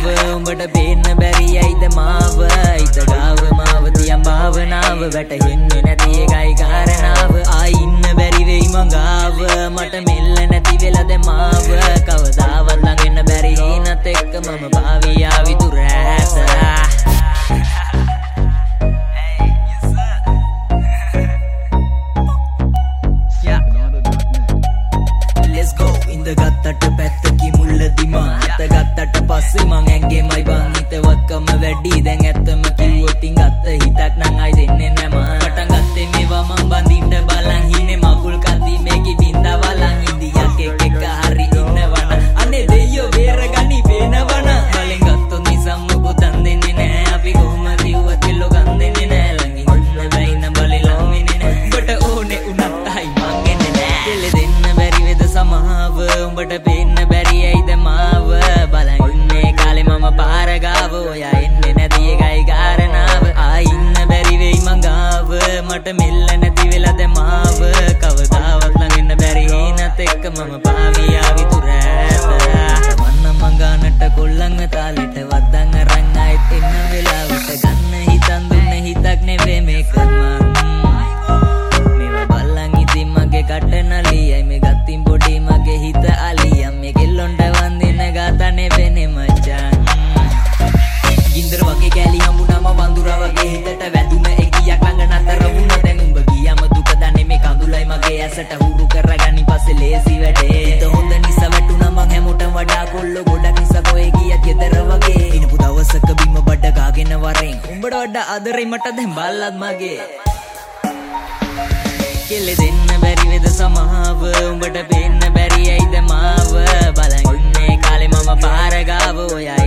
උඹට පේන්න බැරි ඇයිද මාව හිත ගාව මාව තියන් භාවනාව වැටහෙන්නේ නැති එකයි කාරණාව ආයි ඉන්න බැරි වෙයි මංගාව මට මෙල්ල නැති වෙලද මාව කවදාවත් ළඟෙන්න බැරි හිනත් එක්ක මම පාවී ආවි දුර ඈත ගත්තට පැත්තකි මුල්ලදි මා අත ගත්තට පස්සේ මං ඇඟේමයි බං හිතවත්කම වැඩි දැන් ඇත්තම කිව්වොත් ගත්ත හිතක් නං අයි දෙන්නේ නැ මා පටන් ගත්තේ මේවා මං බඳින්න බලන් හිනේ මගුල් කන්දි මේකි බින්දා වලන් ඉන්දියක් එක හරි ඉන්නවන අනේ දෙයියෝ වේරගනි පේනවන බලෙන් ගත්තොත් නිසම් මොකුතන් දෙන්නේ නෑ අපි කොහොමද ඉව්වත් කෙල්ලෝ ගන් දෙන්නේ නෑ ළඟින් ඉන්න බැයි නම් බලේ ලං වෙන්නේ නෑ උඹට ඕනේ උනත් අයි මං එන්නේ නෑ කෙල්ල දෙන්න බැරි වේද සමාව උඹට පේන්න බැරි ඇයිද මාව බලන් ඉන්නේ කාලේ මම පාර ගාව ඔයා එන්නේ නැති එකයි කාරණාව ආයි ඉන්න බැරි වෙයි මංගාව මට මෙල්ල නැති වෙලද මාව කවදාවත් ළඟින්න බැරි හිනත් එක්ක මම පාවී ආවි දුර ඈත වන්න මංගානට කොල්ලන් තාලෙට වද්දන් අරන් ආයෙත් එන්න වෙලාවට ගන්න හිතන් දුන්න හිතක් නෙවෙයි මේක මේවා බලන් ඉතින් මගේ කට නලියයි මේ ගත්තින් පොඩි මගේ හිත අලියම් මේ කෙල්ලොන්ට වන්දින ගාතා නෙවෙනේ මචං ගින්දර වගේ කැලි හම්බුනම වඳුරා වගේ හිතට වැදුන එකියක් ළඟ නතර වුණ දැන් උඹ ගියම දුක දන්නේ මේ කඳුලයි මගේ ඇසට හුරු කරගනි පස්සේ ලේසි වැඩේ හිත හොඳ නිසා වැටුණා මං හැමෝටම වඩා කොල්ල ගොඩක් නිසා කොහෙ ගියත් ගෙදර වගේ ඉනපු දවසක බිම බඩ ගාගෙන වරෙන් උඹට වඩා ආදරේ මට දැන් බල්ලත් මගේ කෙල්ල දෙන්න බැරි වේද සමාව උඹට පේන්න බැරි ඇයිද මාව බලන් ඉන්නේ කාලේ මම පාර ගාව ඔයා